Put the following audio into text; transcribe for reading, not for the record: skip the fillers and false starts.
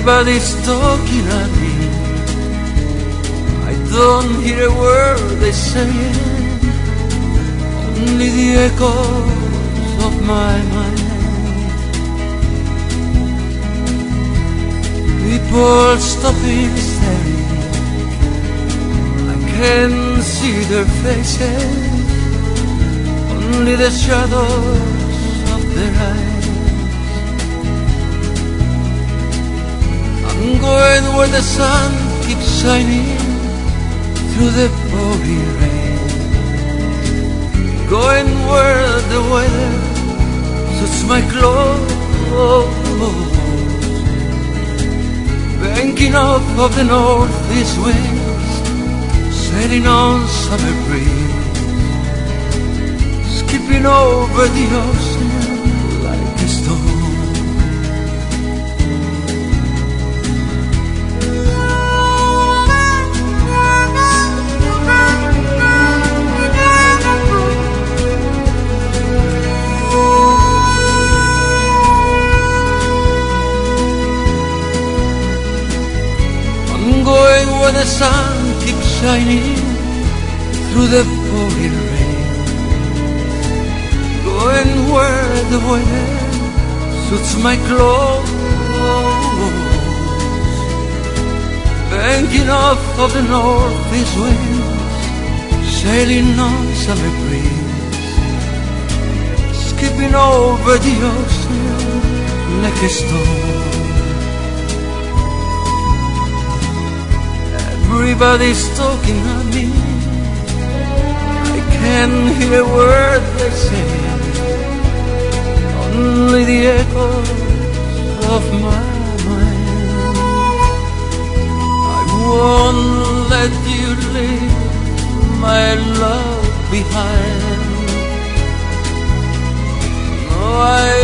Everybody's talking at me. I don't hear a word they're saying, only the echoes of my mind. People stopping staring, I can't see their faces, only the shadows of their eyes. I'm going where the sun keeps shining through the pouring rain, going where the weather suits my clothes, banking off of the northeast winds, sailing on summer breeze, skipping over the ocean like a stone. Going where the sun keeps shining through the pouring rain, going where the weather suits my clothes, banking off of the northeast winds, sailing on summer breeze, skipping over the ocean like a stone. Everybody's talking at me, I can't hear a word they say, only the echoes of my mind. I won't let you leave my love behind. No, I